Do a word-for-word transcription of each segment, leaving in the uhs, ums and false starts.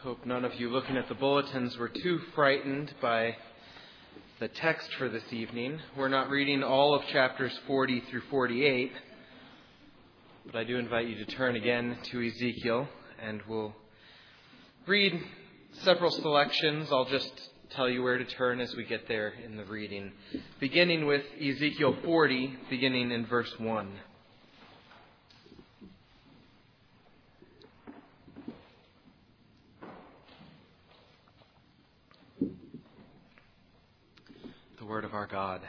Hope none of you looking at the bulletins were too frightened by the text for this evening. We're not reading all of chapters forty through forty-eight, but I do invite you to turn again to Ezekiel, and we'll read several selections. I'll just tell you where to turn as we get there in the reading, beginning with Ezekiel forty, beginning in verse one. Word of our God.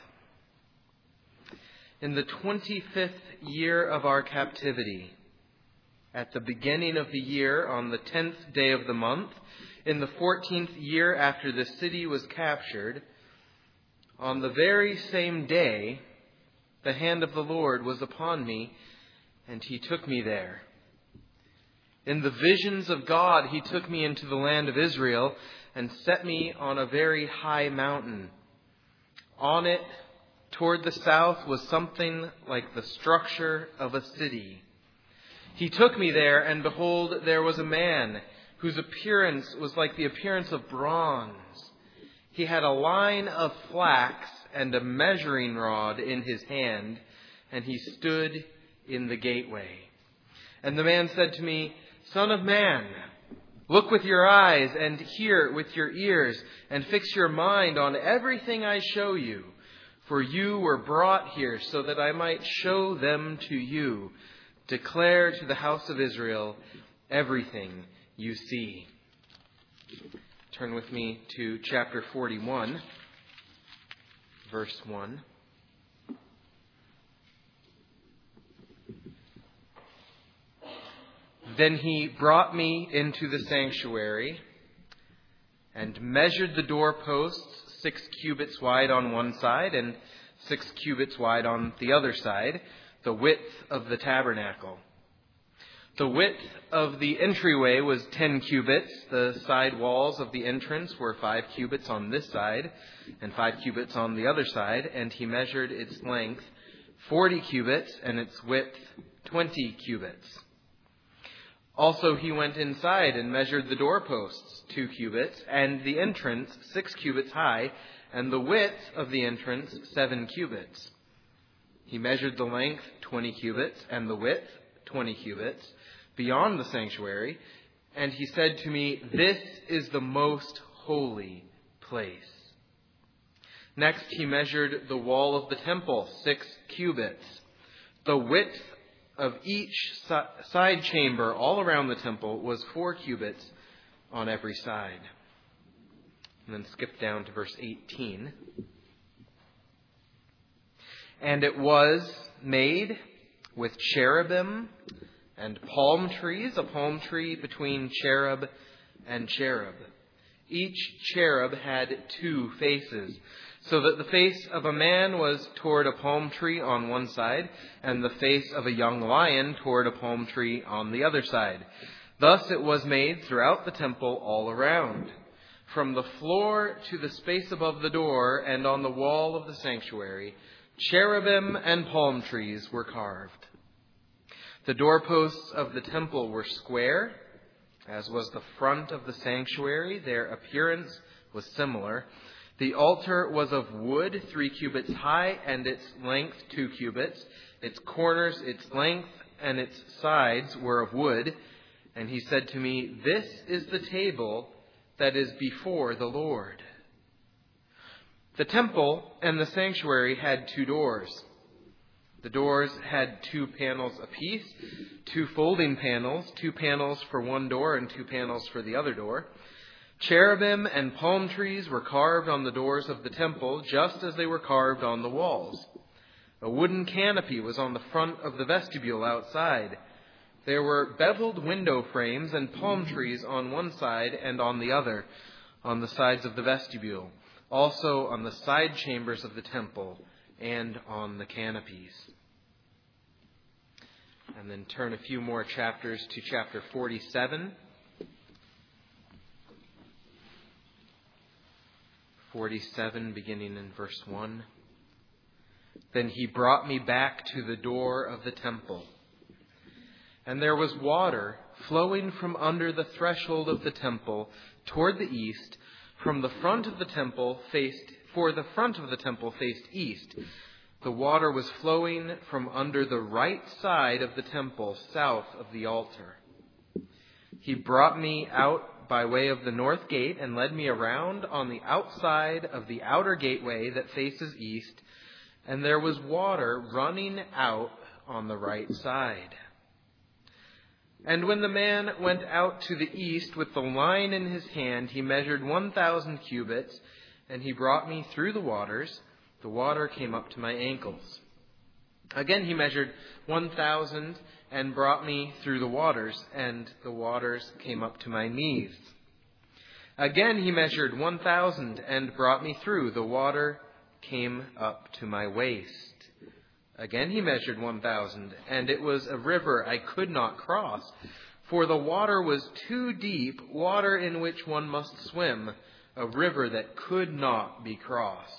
In the twenty-fifth year of our captivity, at the beginning of the year, on the tenth day of the month, in the fourteenth year after the city was captured, on the very same day, the hand of the Lord was upon me, and he took me there. In the visions of God, he took me into the land of Israel and set me on a very high mountain. On it, toward the south, was something like the structure of a city. He took me there, and behold, there was a man whose appearance was like the appearance of bronze. He had a line of flax and a measuring rod in his hand, and he stood in the gateway. And the man said to me, "Son of man, look with your eyes and hear with your ears and fix your mind on everything I show you. For you were brought here so that I might show them to you. Declare to the house of Israel everything you see." Turn with me to chapter forty-one, verse one. Then he brought me into the sanctuary and measured the doorposts six cubits wide on one side and six cubits wide on the other side, the width of the tabernacle. The width of the entryway was ten cubits. The side walls of the entrance were five cubits on this side and five cubits on the other side, and he measured its length forty cubits and its width twenty cubits. Also he went inside and measured the doorposts two cubits, and the entrance six cubits high, and the width of the entrance seven cubits. He measured the length twenty cubits, and the width twenty cubits, beyond the sanctuary, and he said to me, "This is the most holy place." Next he measured the wall of the temple, six cubits. The width of each side chamber all around the temple was four cubits on every side. And then skip down to verse eighteen. And it was made with cherubim and palm trees, a palm tree between cherub and cherub. Each cherub had two faces, so that the face of a man was toward a palm tree on one side, and the face of a young lion toward a palm tree on the other side. Thus it was made throughout the temple all around, from the floor to the space above the door and on the wall of the sanctuary. Cherubim and palm trees were carved. The doorposts of the temple were square, as was the front of the sanctuary. Their appearance was similar. The altar was of wood, three cubits high, and its length two cubits. Its corners, its length, and its sides were of wood. And he said to me, "This is the table that is before the Lord." The temple and the sanctuary had two doors. The doors had two panels apiece, two folding panels, two panels for one door and two panels for the other door. Cherubim and palm trees were carved on the doors of the temple, just as they were carved on the walls. A wooden canopy was on the front of the vestibule outside. There were beveled window frames and palm trees on one side and on the other, on the sides of the vestibule, also on the side chambers of the temple and on the canopies. And then turn a few more chapters to chapter forty-seven. forty-seven, beginning in verse one. Then he brought me back to the door of the temple, and there was water flowing from under the threshold of the temple toward the east, from the front of the temple faced, for the front of the temple faced east. The water was flowing from under the right side of the temple, south of the altar. He brought me out by way of the north gate and led me around on the outside of the outer gateway that faces east, and there was water running out on the right side. And when the man went out to the east with the line in his hand, he measured one thousand cubits, and he brought me through the waters. The water came up to my ankles. Again he measured one thousand and brought me through the waters, and the waters came up to my knees. Again he measured one thousand and brought me through. The water came up to my waist. Again he measured one thousand, and it was a river I could not cross, for the water was too deep, water in which one must swim, a river that could not be crossed.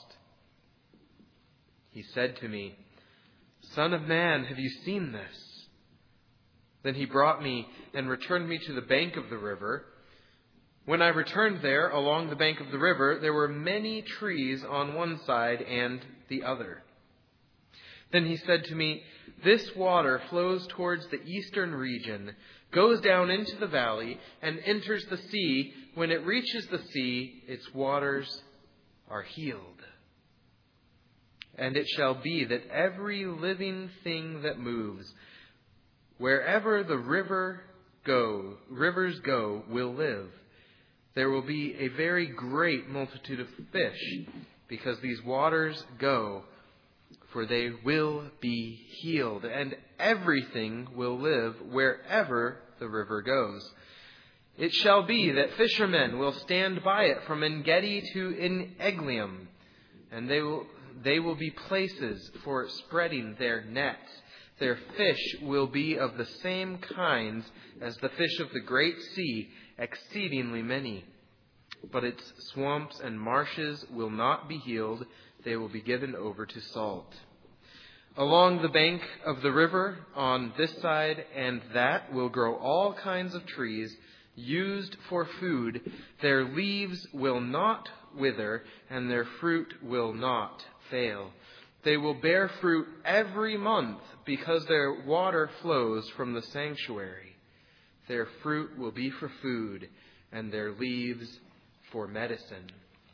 He said to me, "Son of man, have you seen this?" Then he brought me and returned me to the bank of the river. When I returned there, along the bank of the river, there were many trees on one side and the other. Then he said to me, "This water flows towards the eastern region, goes down into the valley, and enters the sea. When it reaches the sea, its waters are healed. And it shall be that every living thing that moves, wherever the river go, rivers go, will live. There will be a very great multitude of fish, because these waters go, for they will be healed, and everything will live wherever the river goes. It shall be that fishermen will stand by it from En-gedi to En-eglaim, and they will they will be places for spreading their nets. Their fish will be of the same kinds as the fish of the great sea, exceedingly many. But its swamps and marshes will not be healed. They will be given over to salt. Along the bank of the river, on this side and that, will grow all kinds of trees used for food. Their leaves will not wither, and their fruit will not fail. They will bear fruit every month, because their water flows from the sanctuary. Their fruit will be for food, and their leaves for medicine."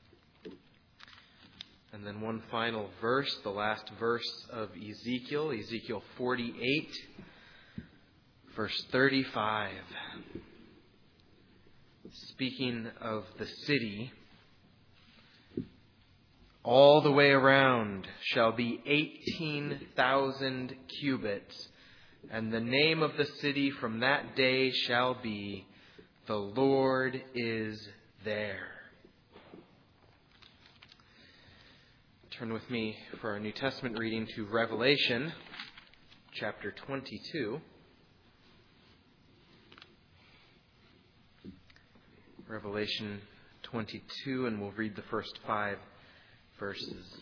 And then one final verse, the last verse of Ezekiel, Ezekiel forty-eight, verse thirty-five. Speaking of the city, all the way around shall be eighteen thousand cubits, and the name of the city from that day shall be, "The Lord is there." Turn with me for our New Testament reading to Revelation chapter twenty-two. Revelation twenty-two, and we'll read the first five verses.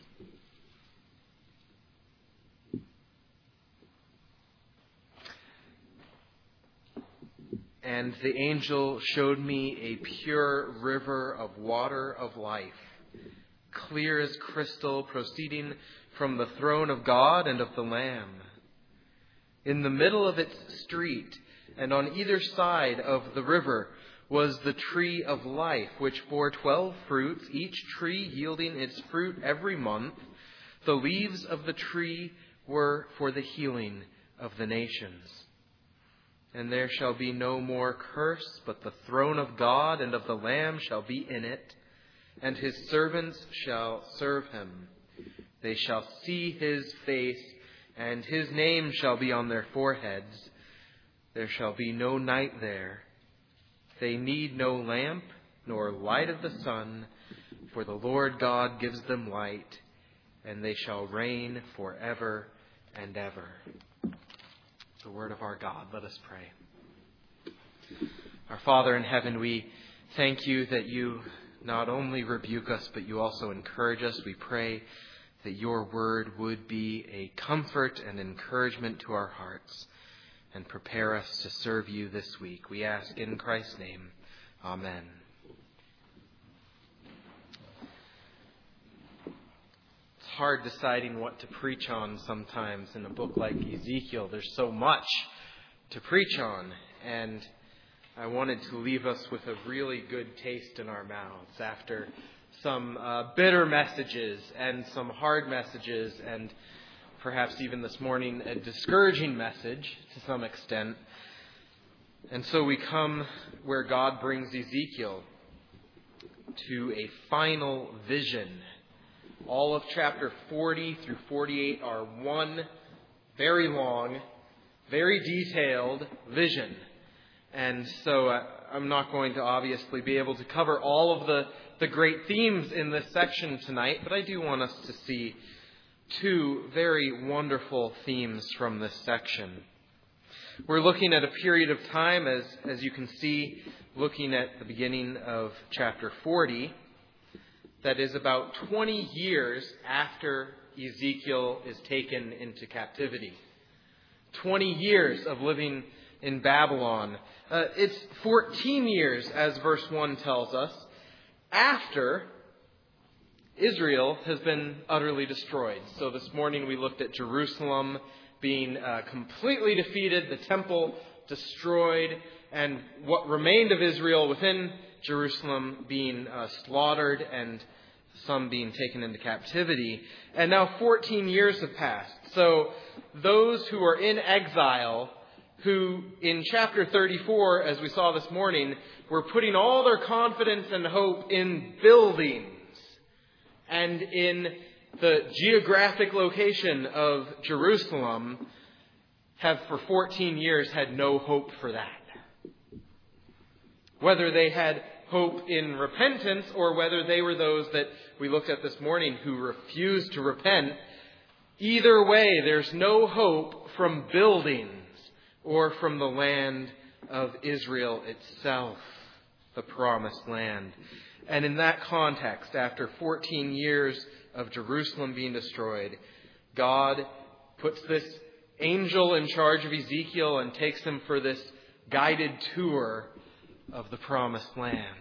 "And the angel showed me a pure river of water of life, clear as crystal, proceeding from the throne of God and of the Lamb. In the middle of its street, and on either side of the river, was the tree of life, which bore twelve fruits, each tree yielding its fruit every month. The leaves of the tree were for the healing of the nations. And there shall be no more curse, but the throne of God and of the Lamb shall be in it, and his servants shall serve him. They shall see his face, and his name shall be on their foreheads. There shall be no night there. They need no lamp, nor light of the sun, for the Lord God gives them light, and they shall reign forever and ever." The word of our God. Let us pray. Our Father in heaven, we thank you that you not only rebuke us, but you also encourage us. We pray that your word would be a comfort and encouragement to our hearts. and prepare us to serve you this week. We ask in Christ's name. Amen. It's hard deciding what to preach on sometimes in a book like Ezekiel. There's so much to preach on, and I wanted to leave us with a really good taste in our mouths after some uh, bitter messages and some hard messages, and perhaps even this morning a discouraging message to some extent. And so we come where God brings Ezekiel to a final vision. All of chapter forty through forty-eight are one very long, very detailed vision. And so uh, I'm not going to obviously be able to cover all of the, the great themes in this section tonight, but I do want us to see two very wonderful themes from this section. We're looking at a period of time, as, as you can see, looking at the beginning of chapter forty, that is about twenty years after Ezekiel is taken into captivity. twenty years of living in Babylon. Uh, it's fourteen years, as verse one tells us, after Israel has been utterly destroyed. So this morning we looked at Jerusalem being uh, completely defeated, the temple destroyed, and what remained of Israel within Jerusalem being uh, slaughtered and some being taken into captivity. And now fourteen years have passed. So those who are in exile, who in chapter thirty-four, as we saw this morning, were putting all their confidence and hope in buildings and in the geographic location of Jerusalem, have for fourteen years had no hope for that. Whether they had hope in repentance or whether they were those that we looked at this morning who refused to repent, either way, there's no hope from buildings or from the land of Israel itself, the promised land. And in that context, after fourteen years of Jerusalem being destroyed, God puts this angel in charge of Ezekiel and takes him for this guided tour of the promised land.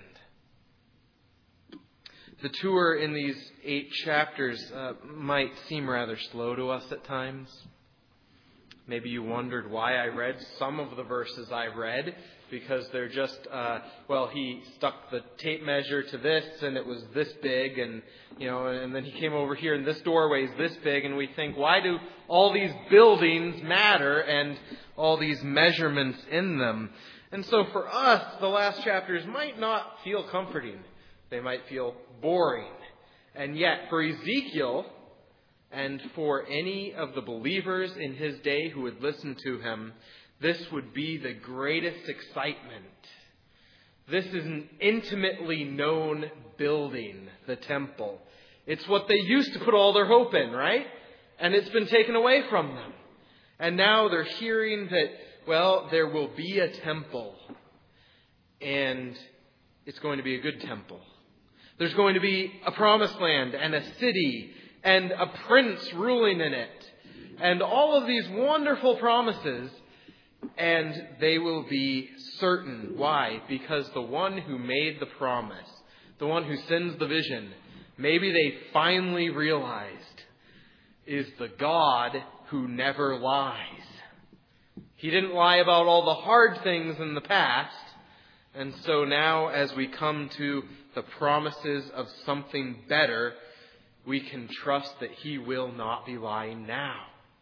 The tour in these eight chapters uh, might seem rather slow to us at times. Maybe you wondered why I read some of the verses I read, because they're just, uh, well, he stuck the tape measure to this and it was this big, and, you know, and then he came over here and this doorway is this big, and we think, why do all these buildings matter and all these measurements in them? And so for us, the last chapters might not feel comforting. They might feel boring. And yet, for Ezekiel, and for any of the believers in his day who would listen to him, this would be the greatest excitement. This is an intimately known building, the temple. It's what they used to put all their hope in, right? And it's been taken away from them. And now they're hearing that, well, there will be a temple. And it's going to be a good temple. There's going to be a promised land and a city and a prince ruling in it. And all of these wonderful promises. And they will be certain. Why? Because the one who made the promise, the one who sends the vision, maybe they finally realized, is the God who never lies. He didn't lie about all the hard things in the past. And so now, as we come to the promises of something better, we can trust that He will not be lying now.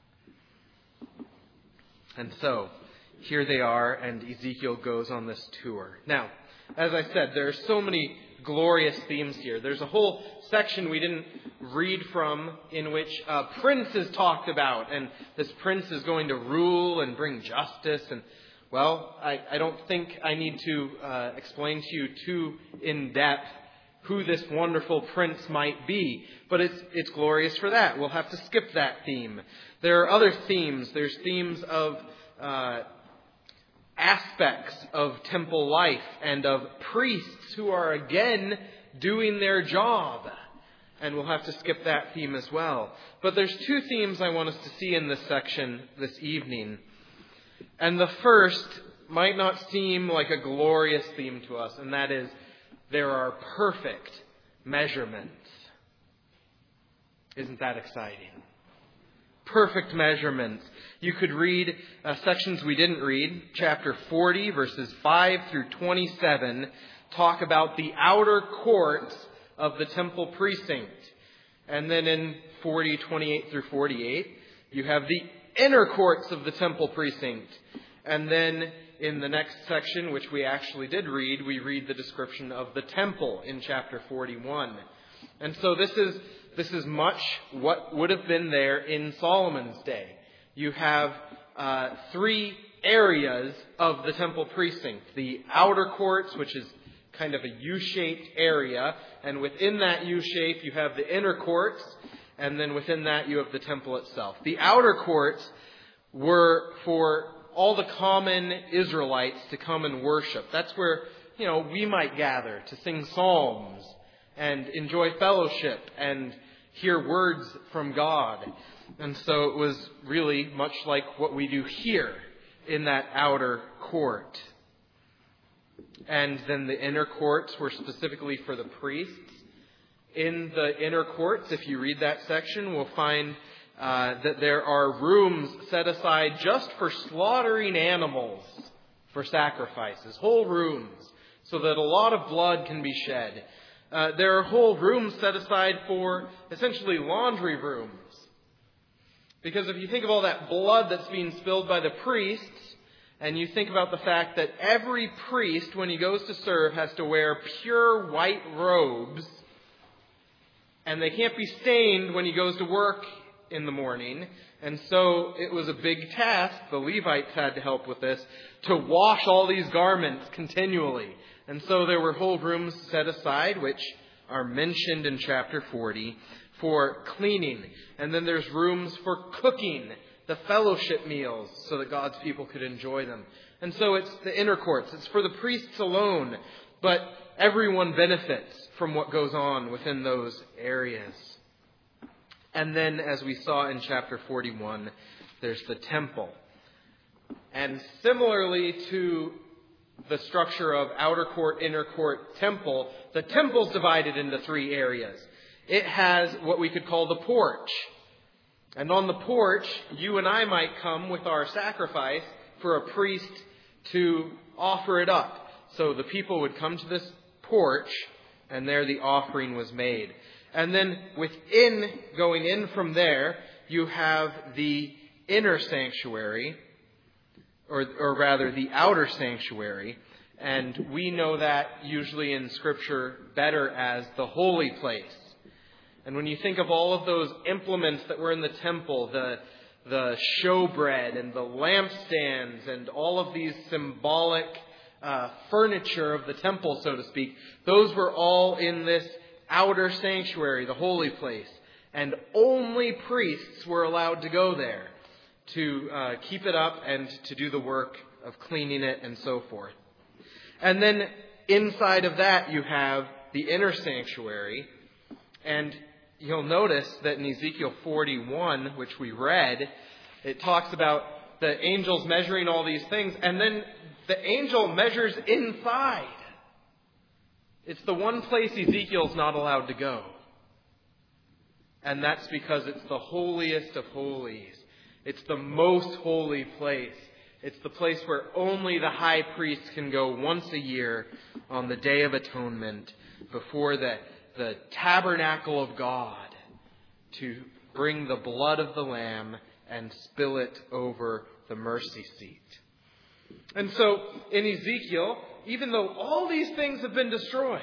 And so, here they are, and Ezekiel goes on this tour. Now, as I said, there are so many glorious themes here. There's a whole section we didn't read from in which a prince is talked about, and this prince is going to rule and bring justice. And, well, I, I don't think I need to uh, explain to you too in depth who this wonderful prince might be, but it's it's glorious for that. We'll have to skip that theme. There are other themes. There's themes of uh, aspects of temple life and of priests who are again doing their job. And we'll have to skip that theme as well. But there's two themes I want us to see in this section this evening. And the first might not seem like a glorious theme to us, and that is, there are perfect measurements. Isn't that exciting? Perfect measurements. You could read uh, sections we didn't read. Chapter forty, verses five through twenty-seven, talk about the outer courts of the temple precinct. And then in forty, twenty-eight through forty-eight, you have the inner courts of the temple precinct. And then in the next section, which we actually did read, we read the description of the temple in chapter forty-one. And so this is this is much what would have been there in Solomon's day. You have uh, three areas of the temple precinct. The outer courts, which is kind of a U-shaped area, and within that U-shape you have the inner courts, and then within that you have the temple itself. The outer courts were for all the common Israelites to come and worship. That's where, you know, we might gather to sing psalms and enjoy fellowship and hear words from God. And so it was really much like what we do here in that outer court. And then the inner courts were specifically for the priests. In the inner courts, if you read that section, we'll find uh, that there are rooms set aside just for slaughtering animals for sacrifices. Whole rooms, so that a lot of blood can be shed. Uh, there are whole rooms set aside for essentially laundry rooms. Because if you think of all that blood that's being spilled by the priests, and you think about the fact that every priest, when he goes to serve, has to wear pure white robes, and they can't be stained when he goes to work in the morning. And so it was a big task, the Levites had to help with this, to wash all these garments continually. And so there were whole rooms set aside, which are mentioned in chapter forty, for cleaning. And then there's rooms for cooking the fellowship meals so that God's people could enjoy them. And so it's the inner courts. It's for the priests alone, but everyone benefits from what goes on within those areas. And then, as we saw in chapter forty-one, there's the temple. And similarly to the structure of outer court, inner court, temple, the temple's divided into three areas. It has what we could call the porch. And on the porch, you and I might come with our sacrifice for a priest to offer it up. So the people would come to this porch, and there the offering was made. And then within, going in from there, you have the inner sanctuary, or, or rather the outer sanctuary. And we know that usually in Scripture better as the holy place. And when you think of all of those implements that were in the temple, the the showbread and the lampstands and all of these symbolic uh, furniture of the temple, so to speak, those were all in this outer sanctuary, the holy place. And only priests were allowed to go there to uh, keep it up and to do the work of cleaning it and so forth. And then inside of that you have the inner sanctuary. And you'll notice that in Ezekiel forty-one, which we read, it talks about the angels measuring all these things, and then the angel measures inside. It's the one place Ezekiel's not allowed to go. And that's because it's the holiest of holies. It's the most holy place. It's the place where only the high priest can go once a year on the Day of Atonement before the the tabernacle of God to bring the blood of the Lamb and spill it over the mercy seat. And so in Ezekiel, even though all these things have been destroyed,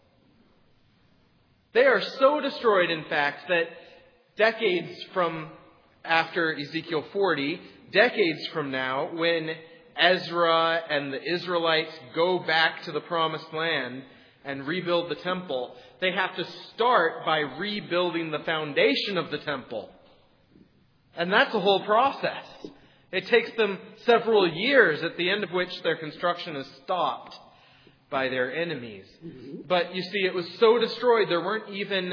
they are so destroyed, in fact, that decades from after Ezekiel forty, decades from now, when Ezra and the Israelites go back to the Promised Land and rebuild the temple, they have to start by rebuilding the foundation of the temple. And that's a whole process. It takes them several years, at the end of which their construction is stopped by their enemies. Mm-hmm. But you see, it was so destroyed, there weren't even,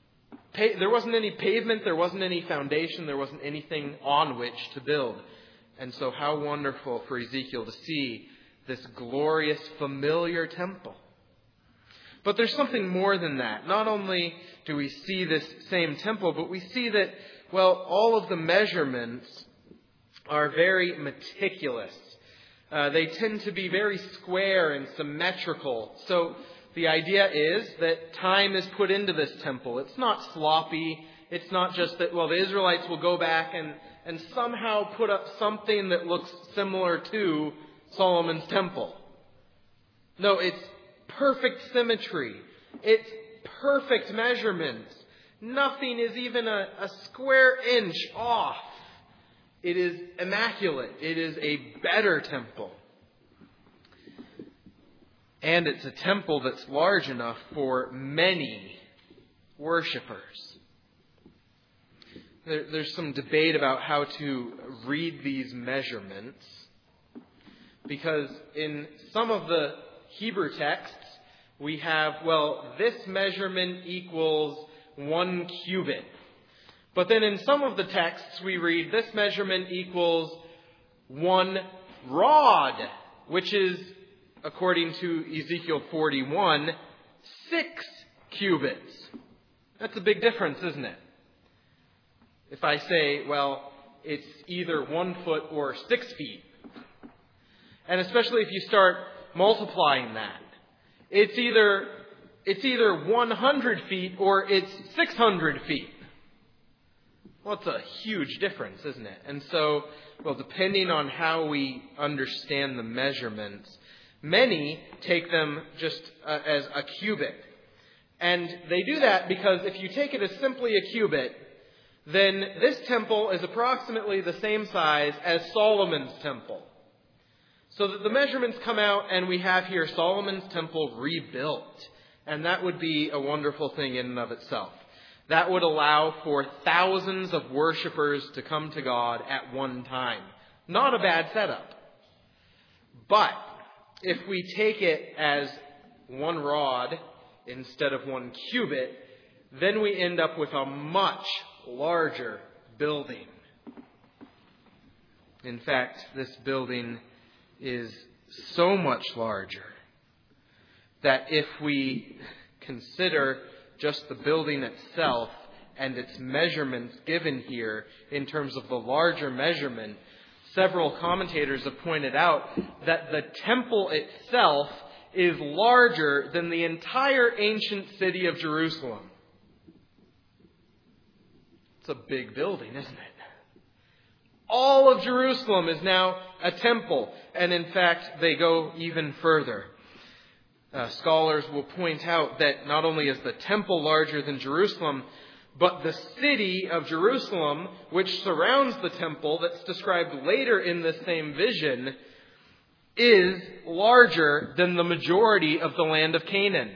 there wasn't any pavement, there wasn't any foundation, there wasn't anything on which to build. And so how wonderful for Ezekiel to see this glorious, familiar temple. But there's something more than that. Not only do we see this same temple, but we see that, well, all of the measurements are very meticulous. Uh, they tend to be very square and symmetrical. So the idea is that time is put into this temple. It's not sloppy. It's not just that, well, the Israelites will go back and, and somehow put up something that looks similar to Solomon's temple. No, it's perfect symmetry. It's perfect measurements. Nothing is even a, a square inch off. It is immaculate. It is a better temple. And it's a temple that's large enough for many worshipers. There, there's some debate about how to read these measurements, because in some of the Hebrew texts, we have, well, this measurement equals one cubit. But then in some of the texts, we read this measurement equals one rod, which is, according to Ezekiel forty-one, six cubits. That's a big difference, isn't it? If I say, well, it's either one foot or six feet. And especially if you start multiplying that. It's either, it's either one hundred feet or it's six hundred feet. Well, it's a huge difference, isn't it? And so, well, depending on how we understand the measurements, many take them just uh, as a cubit. And they do that because if you take it as simply a cubit, then this temple is approximately the same size as Solomon's temple. So that the measurements come out and we have here Solomon's temple rebuilt. And that would be a wonderful thing in and of itself. That would allow for thousands of worshipers to come to God at one time. Not a bad setup. But if we take it as one rod instead of one cubit, then we end up with a much larger building. In fact, this building is so much larger that if we consider just the building itself and its measurements given here in terms of the larger measurement, several commentators have pointed out that the temple itself is larger than the entire ancient city of Jerusalem. It's a big building, isn't it? All of Jerusalem is now a temple. And in fact, they go even further. Uh, scholars will point out that not only is the temple larger than Jerusalem, but the city of Jerusalem, which surrounds the temple, that's described later in the same vision, is larger than the majority of the land of Canaan.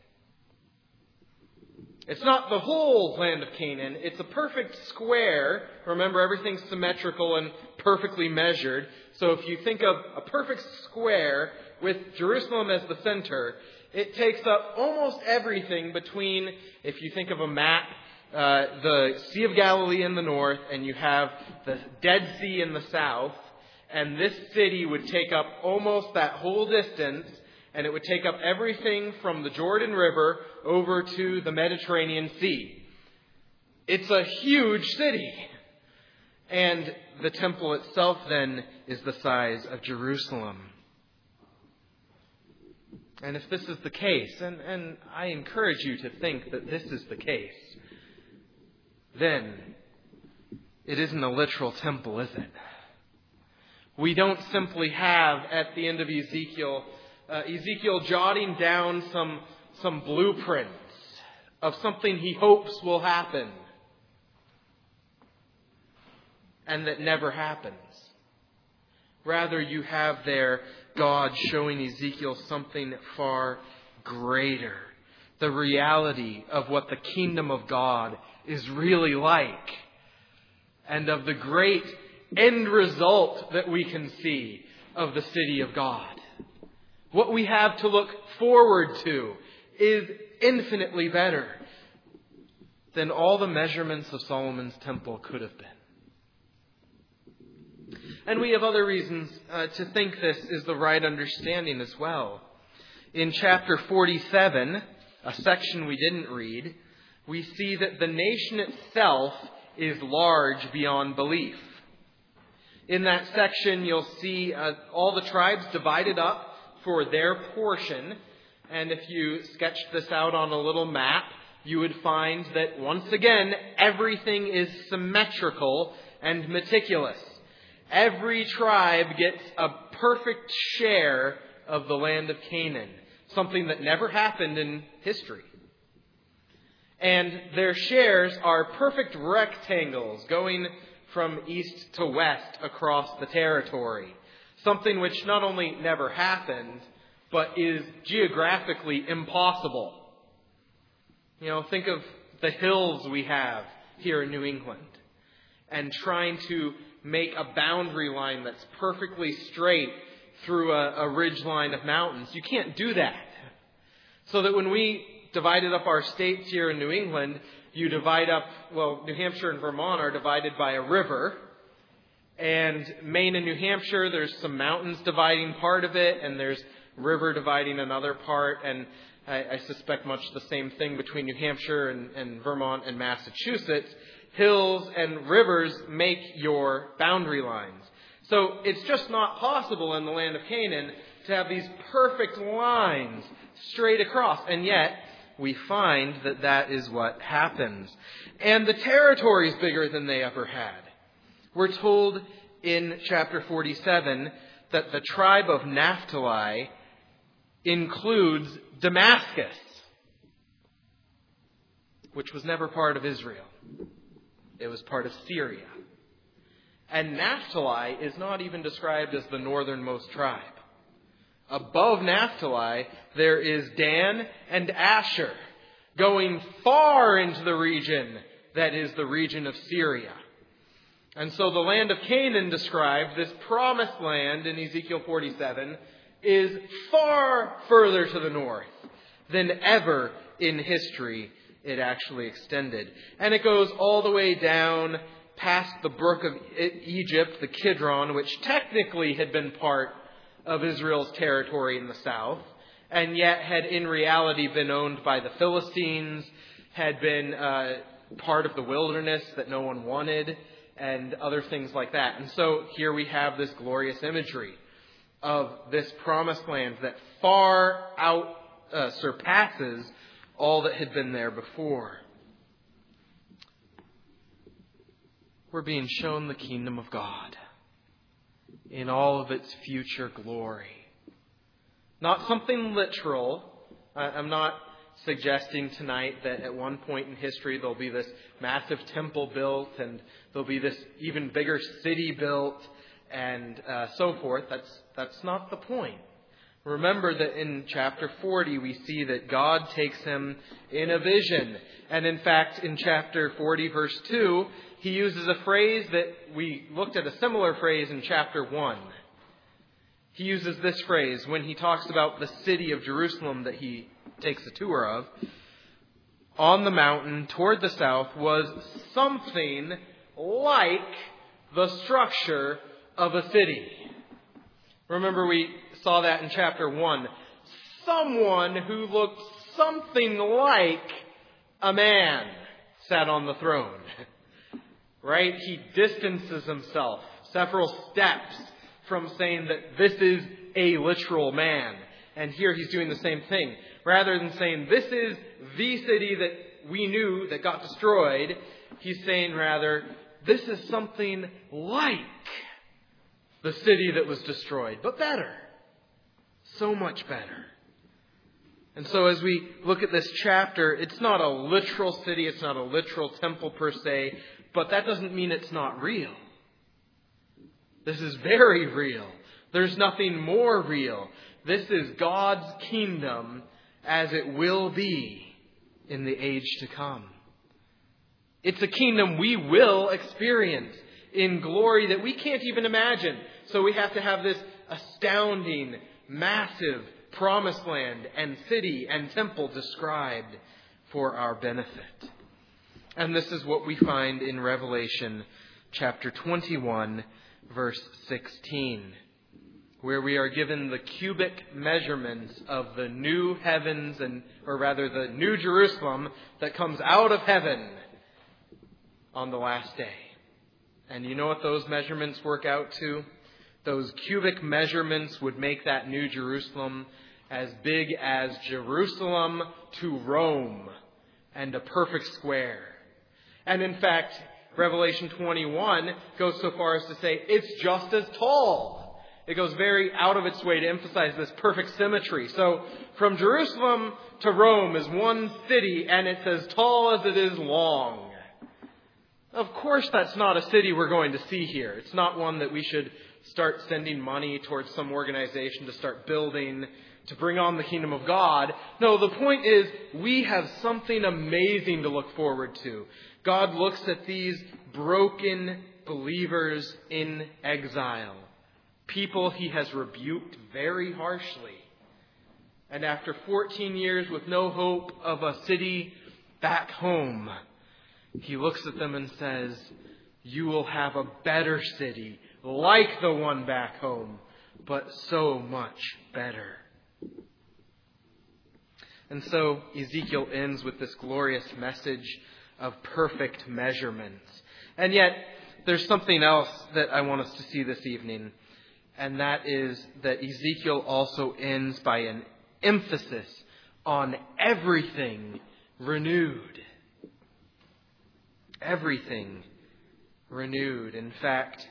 It's not the whole land of Canaan. It's a perfect square. Remember, everything's symmetrical and perfectly measured. So if you think of a perfect square with Jerusalem as the center, it takes up almost everything between, if you think of a map, uh, the Sea of Galilee in the north, and you have the Dead Sea in the south, and this city would take up almost that whole distance, and it would take up everything from the Jordan River over to the Mediterranean Sea. It's a huge city. And the temple itself then is the size of Jerusalem. And if this is the case, and, and I encourage you to think that this is the case, then it isn't a literal temple, is it? We don't simply have, at the end of Ezekiel, uh, Ezekiel jotting down some, some blueprints of something he hopes will happen, and that never happens. Rather, you have there God showing Ezekiel something far greater. The reality of what the kingdom of God is really like. And of the great end result that we can see of the city of God. What we have to look forward to is infinitely better than all the measurements of Solomon's temple could have been. And we have other reasons uh, to think this is the right understanding as well. In chapter forty-seven, a section we didn't read, we see that the nation itself is large beyond belief. In that section, you'll see uh, all the tribes divided up for their portion. And if you sketched this out on a little map, you would find that once again, everything is symmetrical and meticulous. Every tribe gets a perfect share of the land of Canaan, something that never happened in history. And their shares are perfect rectangles going from east to west across the territory, something which not only never happened, but is geographically impossible. You know, think of the hills we have here in New England and trying to make a boundary line that's perfectly straight through a, a ridge line of mountains. You can't do that. So that when we divided up our states here in New England, you divide up, well, New Hampshire and Vermont are divided by a river. And Maine and New Hampshire, there's some mountains dividing part of it, and there's river dividing another part. And I, I suspect much the same thing between New Hampshire and, and Vermont and Massachusetts. Hills and rivers make your boundary lines. So it's just not possible in the land of Canaan to have these perfect lines straight across. And yet, we find that that is what happens. And the territory is bigger than they ever had. We're told in chapter forty-seven that the tribe of Naphtali includes Damascus, which was never part of Israel. It was part of Syria. And Naphtali is not even described as the northernmost tribe. Above Naphtali, there is Dan and Asher, going far into the region that is the region of Syria. And so the land of Canaan described, this promised land in Ezekiel forty-seven, is far further to the north than ever in history it actually extended. And it goes all the way down past the brook of Egypt, the Kidron, which technically had been part of Israel's territory in the south, and yet had in reality been owned by the Philistines, had been uh, part of the wilderness that no one wanted, and other things like that. And so here we have this glorious imagery of this promised land that far out uh, surpasses all that had been there before. We're being shown the kingdom of God in all of its future glory. Not something literal. I'm not suggesting tonight that at one point in history there'll be this massive temple built and there'll be this even bigger city built and uh, so forth. That's that's not the point. Remember that in chapter forty we see that God takes him in a vision. And in fact, in chapter forty, verse two, he uses a phrase that we looked at a similar phrase in chapter one. He uses this phrase when he talks about the city of Jerusalem that he takes a tour of. On the mountain toward the south was something like the structure of a city. Remember, we saw that in chapter one. Someone who looked something like a man sat on the throne. Right? He distances himself several steps from saying that this is a literal man. And here he's doing the same thing. Rather than saying this is the city that we knew that got destroyed, he's saying rather, this is something like the city that was destroyed, but better. So much better. And so as we look at this chapter, it's not a literal city, it's not a literal temple per se, but that doesn't mean it's not real. This is very real. There's nothing more real. This is God's kingdom as it will be in the age to come. It's a kingdom we will experience in glory that we can't even imagine. So we have to have this astounding, massive promised land and city and temple described for our benefit. And this is what we find in Revelation chapter twenty-one, verse sixteen, where we are given the cubic measurements of the new heavens, and or rather the new Jerusalem that comes out of heaven on the last day. And you know what those measurements work out to? Those cubic measurements would make that new Jerusalem as big as Jerusalem to Rome, and a perfect square. And in fact, Revelation twenty-one goes so far as to say it's just as tall. It goes very out of its way to emphasize this perfect symmetry. So from Jerusalem to Rome is one city, and it's as tall as it is long. Of course, that's not a city we're going to see here. It's not one that we should start sending money towards some organization to start building to bring on the kingdom of God. No, the point is we have something amazing to look forward to. God looks at these broken believers in exile, people he has rebuked very harshly. And after fourteen years with no hope of a city back home, he looks at them and says, you will have a better city like the one back home, but so much better. And so Ezekiel ends with this glorious message of perfect measurements. And yet, there's something else that I want us to see this evening, and that is that Ezekiel also ends by an emphasis on everything renewed. Everything renewed. In fact,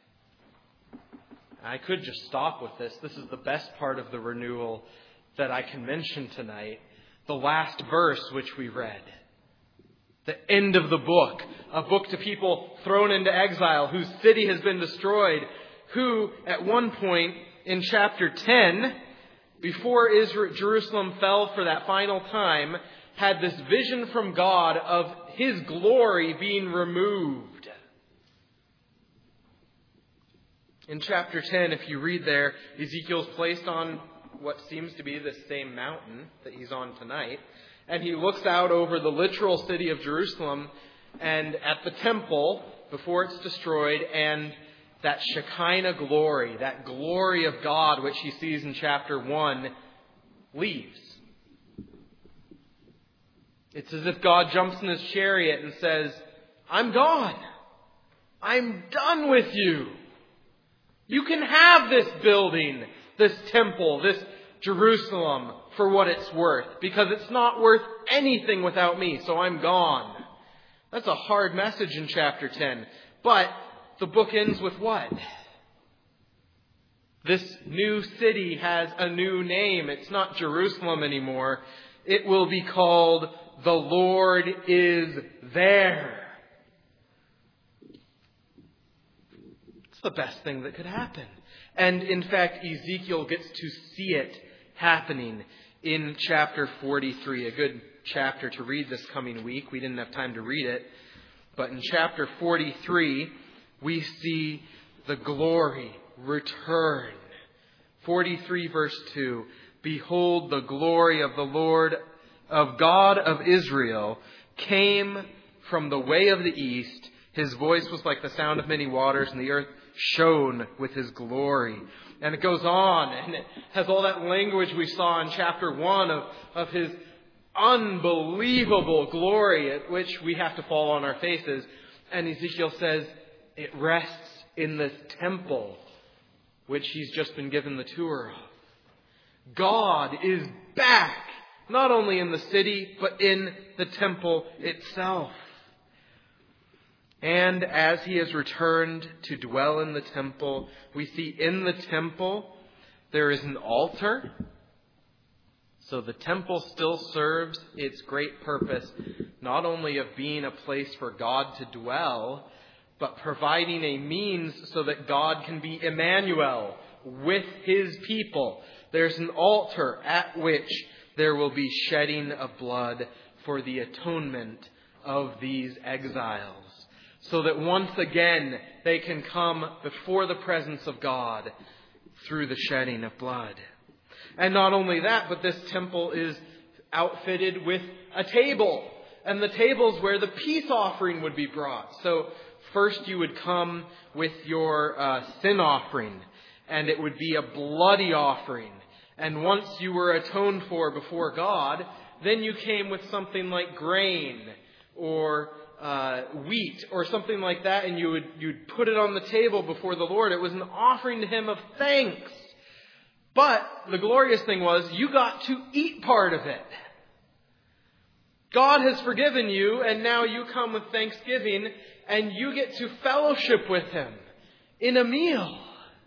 I could just stop with this. This is the best part of the renewal that I can mention tonight. The last verse which we read. The end of the book. A book to people thrown into exile, whose city has been destroyed, who at one point in chapter ten, before Israel, Jerusalem fell for that final time, had this vision from God of his glory being removed. In chapter ten, if you read there, Ezekiel's placed on what seems to be the same mountain that he's on tonight. And he looks out over the literal city of Jerusalem and at the temple before it's destroyed, and that Shekinah glory, that glory of God which he sees in chapter one, leaves. It's as if God jumps in his chariot and says, I'm gone. I'm done with you. You can have this building, this temple, this Jerusalem for what it's worth, because it's not worth anything without me, so I'm gone. That's a hard message in chapter ten. But the book ends with what? This new city has a new name. It's not Jerusalem anymore. It will be called The Lord is There. It's the best thing that could happen. And in fact, Ezekiel gets to see it happening in chapter forty-three. A good chapter to read this coming week. We didn't have time to read it. But in chapter forty-three, we see the glory return. forty-three verse two. Behold, the glory of the Lord, of God of Israel, came from the way of the east. His voice was like the sound of many waters, and the earth shone with his glory. And it goes on, and it has all that language we saw in chapter one of, of his unbelievable glory at which we have to fall on our faces. And Ezekiel says it rests in this temple which he's just been given the tour of. God is back, not only in the city, but in the temple itself. And as he has returned to dwell in the temple, we see in the temple there is an altar. So the temple still serves its great purpose, not only of being a place for God to dwell, but providing a means so that God can be Emmanuel with his people. There's an altar at which there will be shedding of blood for the atonement of these exiles, so that once again they can come before the presence of God through the shedding of blood. And not only that, but this temple is outfitted with a table. And the table's where the peace offering would be brought. So first you would come with your uh, sin offering, and it would be a bloody offering. And once you were atoned for before God, then you came with something like grain or uh, wheat or something like that, and you would you'd put it on the table before the Lord. It was an offering to Him of thanks. But the glorious thing was, you got to eat part of it. God has forgiven you, and now you come with thanksgiving, and you get to fellowship with Him in a meal.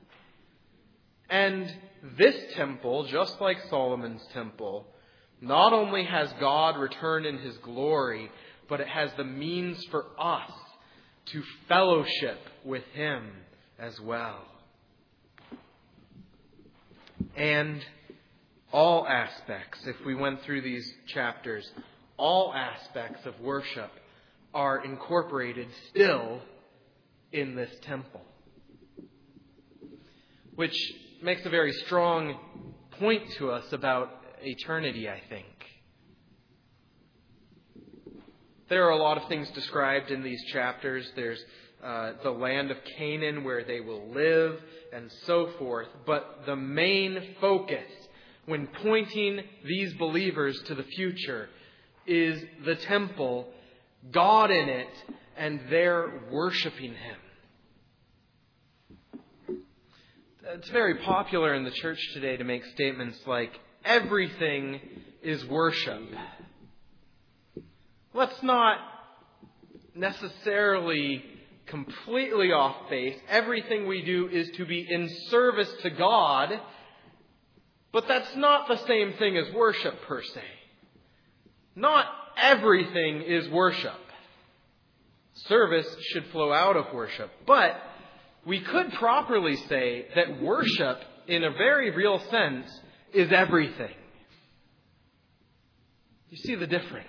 And this temple, just like Solomon's temple, not only has God returned in His glory, but it has the means for us to fellowship with Him as well. And all aspects, if we went through these chapters, all aspects of worship are incorporated still in this temple. Which makes a very strong point to us about eternity, I think. There are a lot of things described in these chapters. There's uh, the land of Canaan where they will live and so forth. But the main focus when pointing these believers to the future is the temple, God in it, and they're worshiping Him. It's very popular in the church today to make statements like, everything is worship. Let's not necessarily completely off base. Everything we do is to be in service to God, but that's not the same thing as worship per se. Not everything is worship. Service should flow out of worship, but we could properly say that worship, in a very real sense, is everything. You see the difference?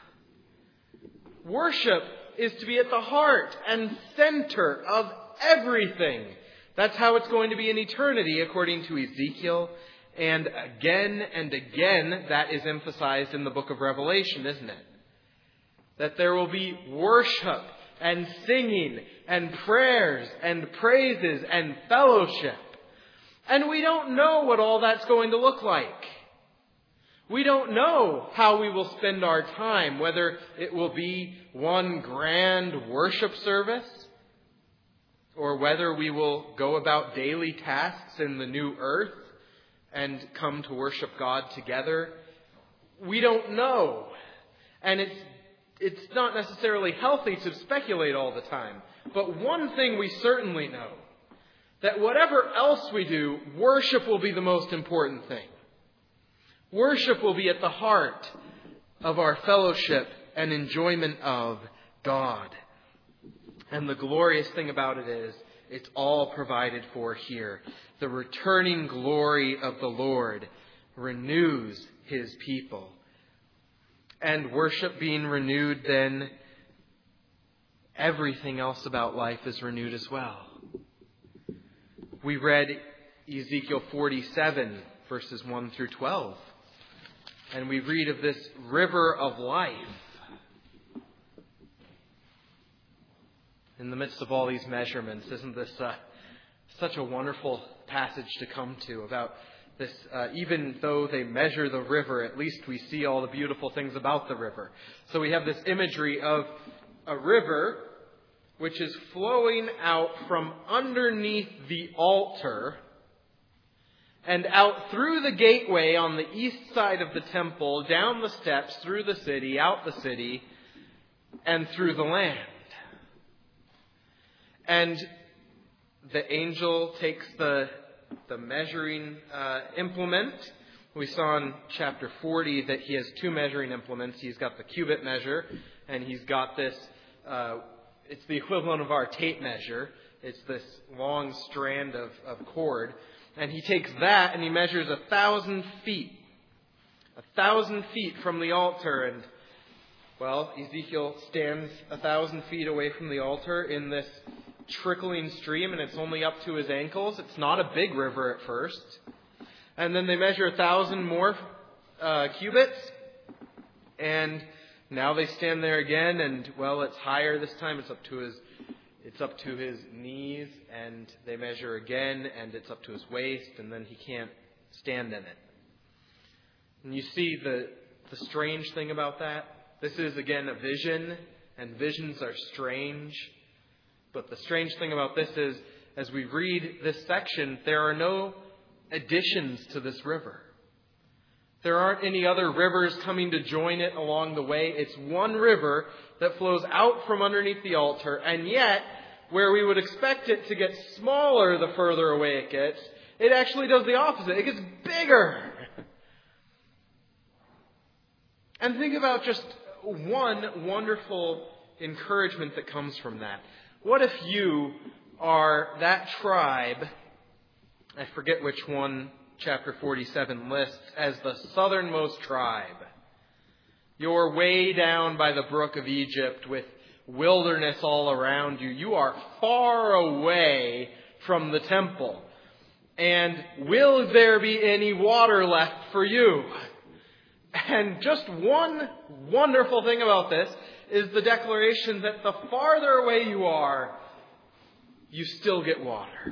Worship is to be at the heart and center of everything. That's how it's going to be in eternity, according to Ezekiel. And again and again, that is emphasized in the book of Revelation, isn't it? That there will be worship and singing and prayers and praises and fellowship. And we don't know what all that's going to look like. We don't know how we will spend our time, whether it will be one grand worship service or whether we will go about daily tasks in the new earth and come to worship God together. We don't know. And it's it's not necessarily healthy to speculate all the time. But one thing we certainly know, that whatever else we do, worship will be the most important thing. Worship will be at the heart of our fellowship and enjoyment of God. And the glorious thing about it is, it's all provided for here. The returning glory of the Lord renews His people. And worship being renewed, then everything else about life is renewed as well. We read Ezekiel forty-seven, verses one through twelve. And we read of this river of life. In the midst of all these measurements, isn't this uh, such a wonderful passage to come to about this? Uh, even though they measure the river, at least we see all the beautiful things about the river. So we have this imagery of a river which is flowing out from underneath the altar and out through the gateway on the east side of the temple, down the steps, through the city, out the city, and through the land. And the angel takes the, the measuring uh, implement. We saw in chapter forty that he has two measuring implements. He's got the cubit measure, and he's got this, uh, it's the equivalent of our tape measure. It's this long strand of, of cord. And he takes that and he measures a thousand feet. A thousand feet from the altar. And, well, Ezekiel stands a thousand feet away from the altar in this trickling stream, and it's only up to his ankles. It's not a big river at first. And then they measure a thousand more uh, cubits. And now they stand there again, and, well, it's higher this time. It's up to his, it's up to his knees, and they measure again, and it's up to his waist, and then he can't stand in it. And you see the, the strange thing about that? This is, again, a vision, and visions are strange. But the strange thing about this is, as we read this section, there are no additions to this river. There aren't any other rivers coming to join it along the way. It's one river that flows out from underneath the altar, and yet, where we would expect it to get smaller the further away it gets, it actually does the opposite. It gets bigger. And think about just one wonderful encouragement that comes from that. What if you are that tribe, I forget which one chapter forty-seven lists, as the southernmost tribe. You're way down by the brook of Egypt with wilderness all around you. You are far away from the temple. And will there be any water left for you? And just one wonderful thing about this is the declaration that the farther away you are, you still get water.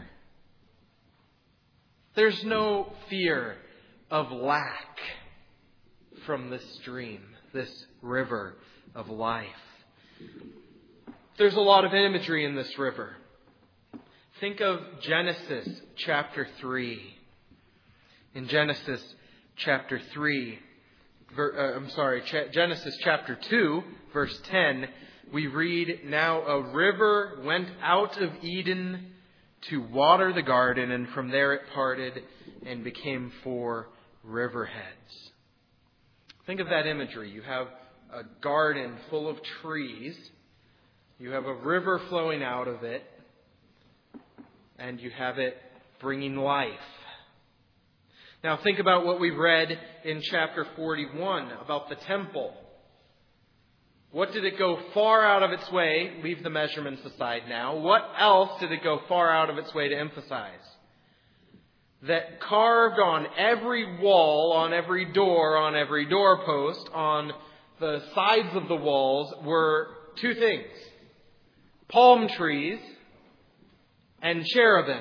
There's no fear of lack from this stream, this river of life. There's a lot of imagery in this river. Think of Genesis chapter three. In Genesis chapter three, ver, uh, I'm sorry, Ch- Genesis chapter two, verse ten, we read, "Now a river went out of Eden to water the garden, and from there it parted and became four riverheads." Think of that imagery. You have a garden full of trees. You have a river flowing out of it. And you have it bringing life. Now think about what we read in chapter forty-one about the temple. What did it go far out of its way? Leave the measurements aside now. What else did it go far out of its way to emphasize? That carved on every wall, on every door, on every doorpost, on the sides of the walls were two things. Palm trees and cherubim.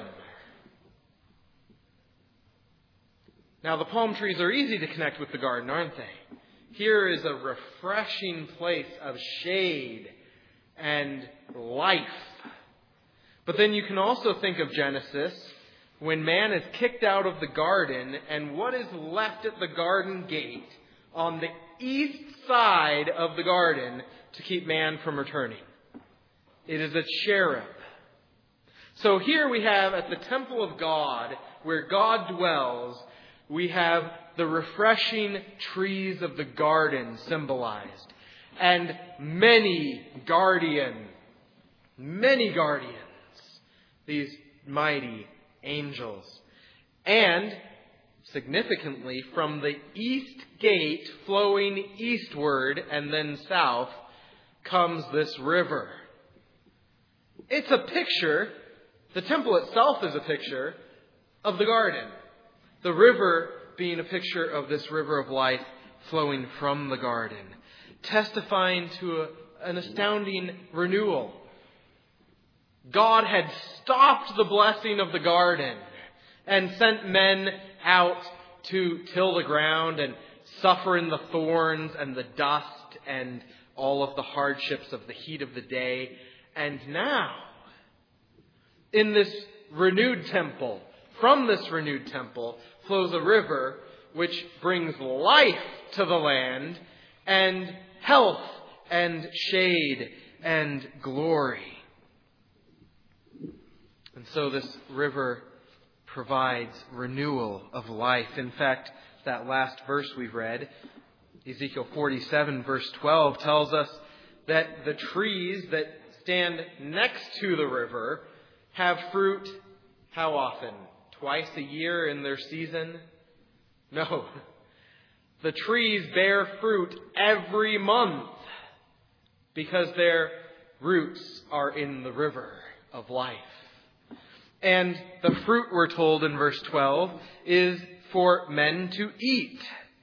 Now the palm trees are easy to connect with the garden, aren't they? Here is a refreshing place of shade and life. But then you can also think of Genesis when man is kicked out of the garden, and what is left at the garden gate on the east side of the garden to keep man from returning. It is a cherub. So here we have at the temple of God, where God dwells, we have the refreshing trees of the garden symbolized. And many guardian, many guardians, these mighty angels. And, significantly, from the east gate flowing eastward and then south comes this river. It's a picture, the temple itself is a picture of the garden. The river being a picture of this river of life flowing from the garden, testifying to a, an astounding renewal. God had stopped the blessing of the garden and sent men out to till the ground and suffer in the thorns and the dust and all of the hardships of the heat of the day. And now, in this renewed temple, from this renewed temple, flows a river which brings life to the land and health and shade and glory. And so this river provides renewal of life. In fact, that last verse we read, Ezekiel forty-seven verse twelve, tells us that the trees that stand next to the river have fruit how often? Twice a year in their season? No. The trees bear fruit every month because their roots are in the river of life. And the fruit, we're told in verse twelve, is for men to eat.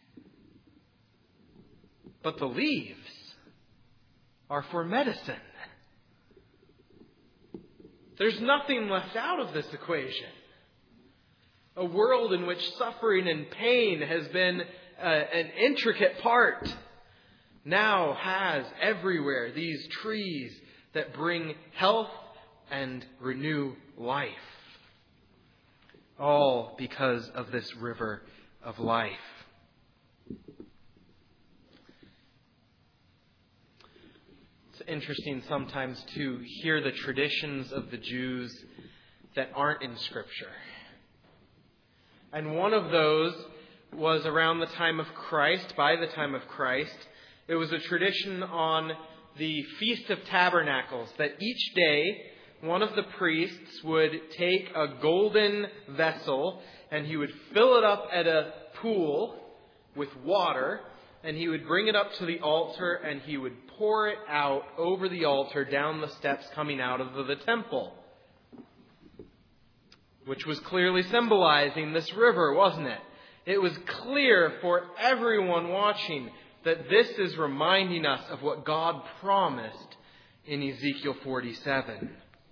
But the leaves are for medicine. There's nothing left out of this equation. A world in which suffering and pain has been uh, an intricate part now has everywhere these trees that bring health and renew life. All because of this river of life. It's interesting sometimes to hear the traditions of the Jews that aren't in Scripture. And one of those was around the time of Christ, by the time of Christ. It was a tradition on the Feast of Tabernacles that each day one of the priests would take a golden vessel and he would fill it up at a pool with water, and he would bring it up to the altar and he would pour it out over the altar down the steps coming out of the temple. Which was clearly symbolizing this river, wasn't it? It was clear for everyone watching that this is reminding us of what God promised in Ezekiel forty-seven.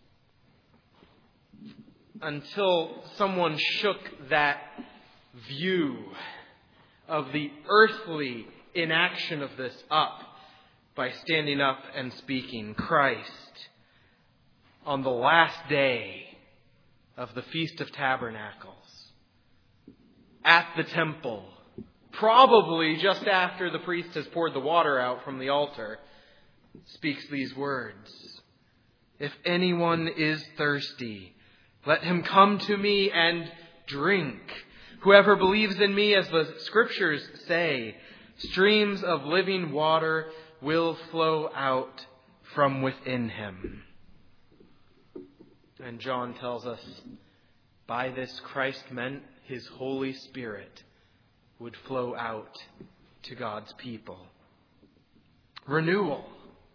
Until someone shook that view of the earthly inaction of this up by standing up and speaking, Christ, on the last day of the Feast of Tabernacles, at the temple, probably just after the priest has poured the water out from the altar, speaks these words. If anyone is thirsty, let him come to me and drink. Whoever believes in me, as the Scriptures say, streams of living water will flow out from within him. And John tells us, by this Christ meant His Holy Spirit would flow out to God's people. Renewal.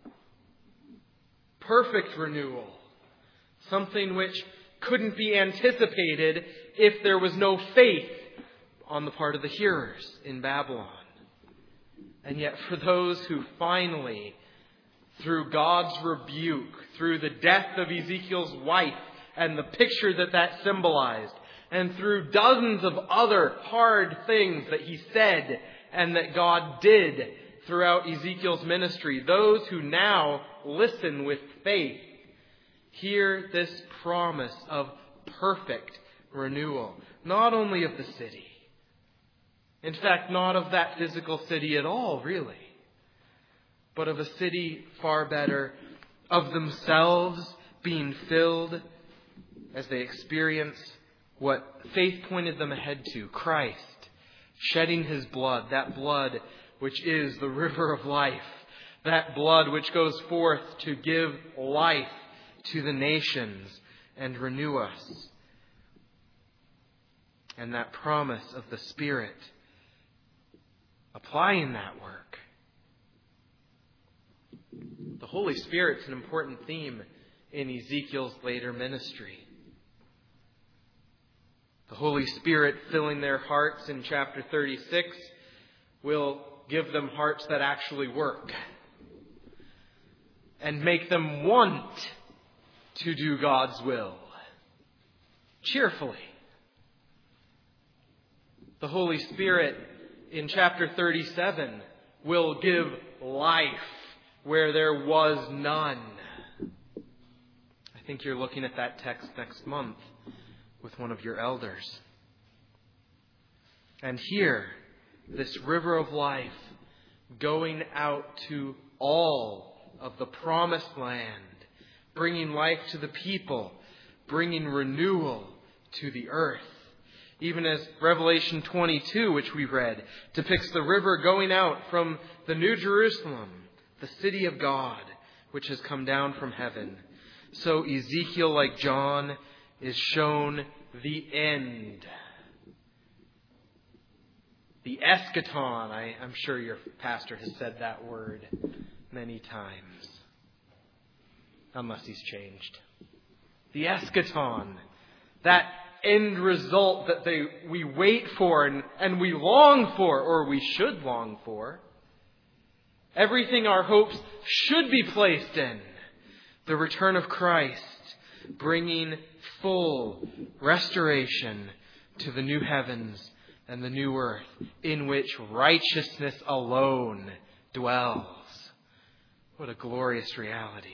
Perfect renewal. Something which couldn't be anticipated if there was no faith on the part of the hearers in Babylon. And yet for those who finally, through God's rebuke, through the death of Ezekiel's wife and the picture that that symbolized, and through dozens of other hard things that he said and that God did throughout Ezekiel's ministry, those who now listen with faith hear this promise of perfect renewal, not only of the city, in fact, not of that physical city at all, really, but of a city far better, of themselves being filled as they experience what faith pointed them ahead to, Christ, shedding His blood, that blood which is the river of life, that blood which goes forth to give life to the nations and renew us. And that promise of the Spirit applying that work. The Holy Spirit's an important theme in Ezekiel's later ministry. The Holy Spirit filling their hearts in chapter thirty-six will give them hearts that actually work and make them want to do God's will cheerfully. The Holy Spirit in chapter thirty-seven will give life where there was none. I think you're looking at that text next month with one of your elders. And here, this river of life going out to all of the promised land, bringing life to the people, bringing renewal to the earth. Even as Revelation twenty-two, which we read, depicts the river going out from the New Jerusalem, the city of God, which has come down from heaven. So Ezekiel, like John, is shown the end. The eschaton. I, I'm sure your pastor has said that word many times. Unless he's changed. The eschaton. That end result that they we wait for and, and we long for, or we should long for. Everything our hopes should be placed in. The return of Christ. bringing full restoration to the new heavens and the new earth, in which righteousness alone dwells. What a glorious reality.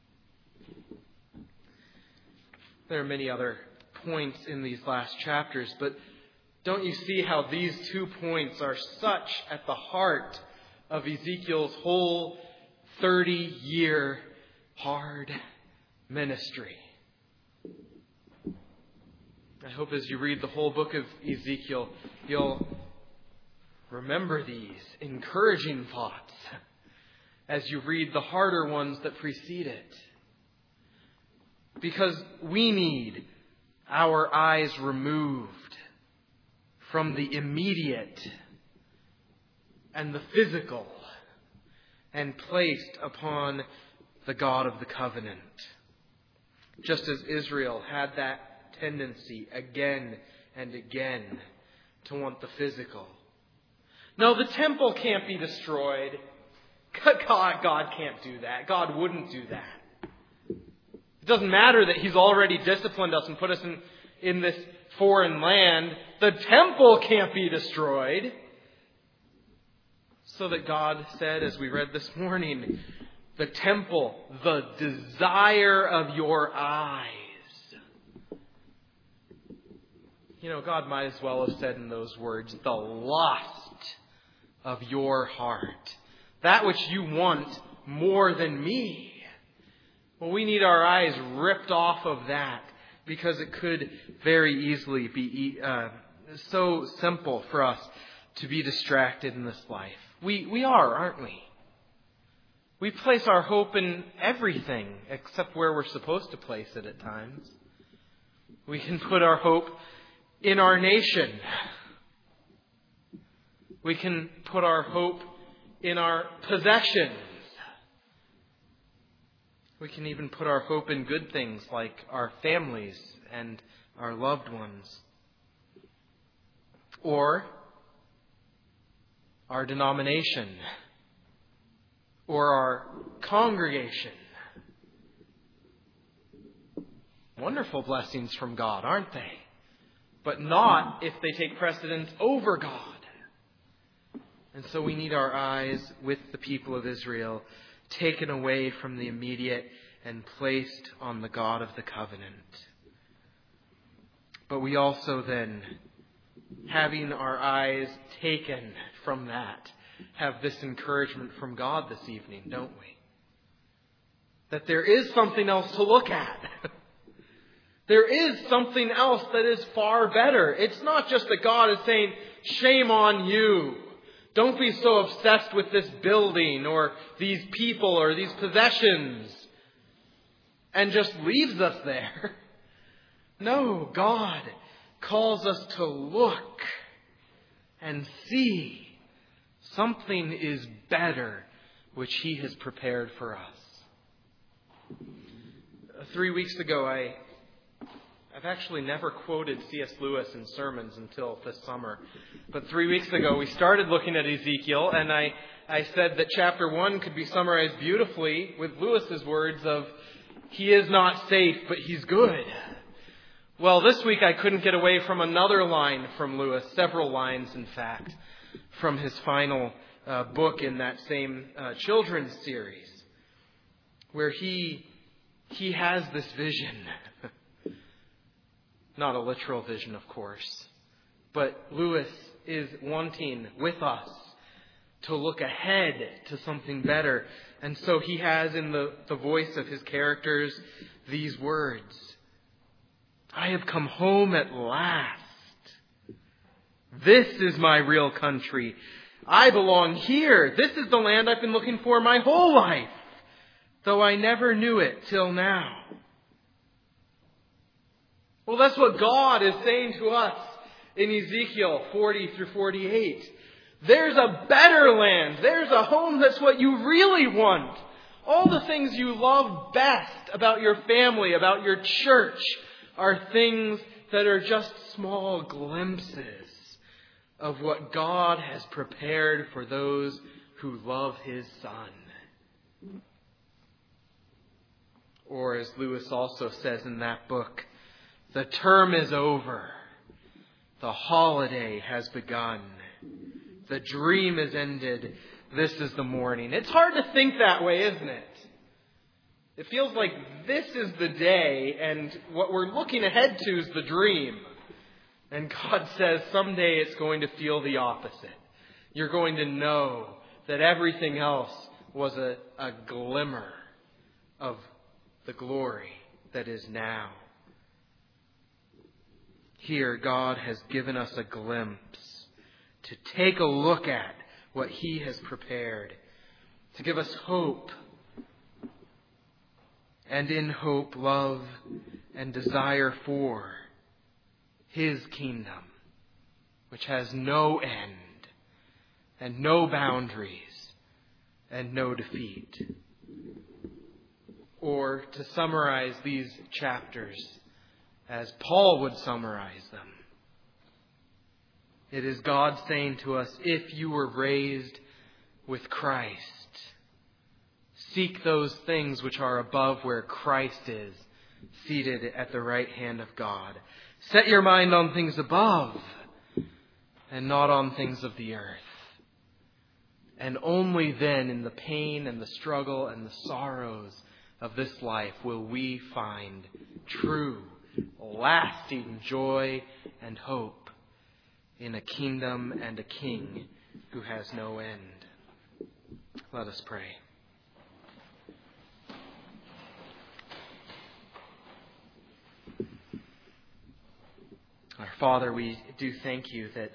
There are many other points in these last chapters, but don't you see how these two points are such at the heart of Ezekiel's whole thirty-year hard ministry? I hope as you read the whole book of Ezekiel, you'll remember these encouraging thoughts as you read the harder ones that precede it. Because we need our eyes removed from the immediate and the physical and placed upon the God of the covenant. Just as Israel had that tendency again and again to want the physical. No, the temple can't be destroyed. God, God can't do that. God wouldn't do that. It doesn't matter that He's already disciplined us and put us in, in this foreign land. The temple can't be destroyed. So that God said, as we read this morning, the temple, the desire of your eyes. You know, God might as well have said in those words, the lust of your heart. That which you want more than me. Well, we need our eyes ripped off of that because it could very easily be uh, so simple for us to be distracted in this life. We, we are, aren't we? We place our hope in everything except where we're supposed to place it at times. We can put our hope in our nation. We can put our hope in our possessions. We can even put our hope in good things like our families and our loved ones. Or our denomination. Or our congregation. Wonderful blessings from God, aren't they? But not if they take precedence over God. And so we need our eyes with the people of Israel taken away from the immediate and placed on the God of the covenant. But we also then, having our eyes taken from that, have this encouragement from God this evening, don't we? That there is something else to look at. There is something else that is far better. It's not just that God is saying, shame on you. Don't be so obsessed with this building or these people or these possessions and just leaves us there. No, God calls us to look and see something is better which He has prepared for us. Three weeks ago, I I've actually never quoted C S Lewis in sermons until this summer. But three weeks ago, we started looking at Ezekiel, and I, I said that chapter one could be summarized beautifully with Lewis's words of, He is not safe, but He's good. Well, this week I couldn't get away from another line from Lewis, several lines, in fact, from his final uh, book in that same uh, children's series, where he he has this vision. Not a literal vision, of course. But Lewis is wanting with us to look ahead to something better. And so he has in the, the voice of his characters these words. I have come home at last. This is my real country. I belong here. This is the land I've been looking for my whole life, though I never knew it till now. Well, that's what God is saying to us in Ezekiel forty through forty-eight. There's a better land. There's a home that's what you really want. All the things you love best about your family, about your church, are things that are just small glimpses of what God has prepared for those who love His Son. Or as Lewis also says in that book, the term is over. The holiday has begun. The dream is ended. This is the morning. It's hard to think that way, isn't it? It feels like this is the day, and what we're looking ahead to is the dream. And God says someday it's going to feel the opposite. You're going to know that everything else was a, a glimmer of the glory that is now. Here, God has given us a glimpse to take a look at what He has prepared, to give us hope, and in hope, love and desire for His kingdom, which has no end and no boundaries and no defeat. Or to summarize these chapters as Paul would summarize them, it is God saying to us, if you were raised with Christ, seek those things which are above where Christ is, seated at the right hand of God. Set your mind on things above and not on things of the earth. And only then, in the pain and the struggle and the sorrows of this life, will we find true, lasting joy and hope in a kingdom and a king who has no end. Let us pray. Our Father, we do thank you that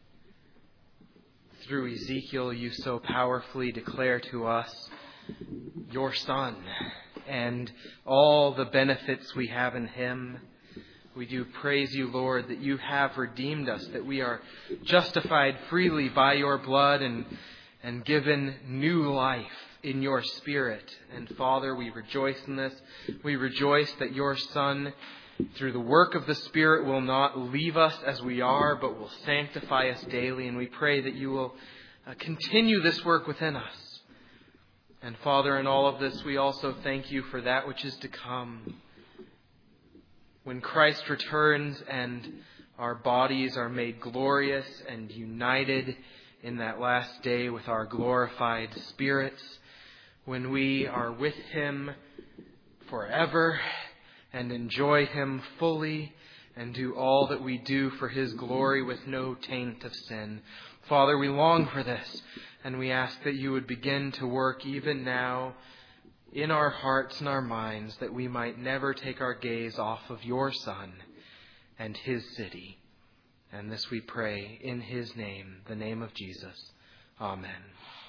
through Ezekiel you so powerfully declare to us your Son and all the benefits we have in Him. We do praise you, Lord, that you have redeemed us, that we are justified freely by your blood and, and given new life in your Spirit. And Father, we rejoice in this. We rejoice that your Son, through the work of the Spirit, will not leave us as we are, but will sanctify us daily. And we pray that you will uh, continue this work within us. And Father, in all of this, we also thank you for that which is to come. When Christ returns and our bodies are made glorious and united in that last day with our glorified spirits, when we are with Him forever and enjoy Him fully and do all that we do for His glory with no taint of sin. Father, we long for this, and we ask that you would begin to work even now in our hearts and our minds, that we might never take our gaze off of your Son and His city. And this we pray in His name, the name of Jesus. Amen.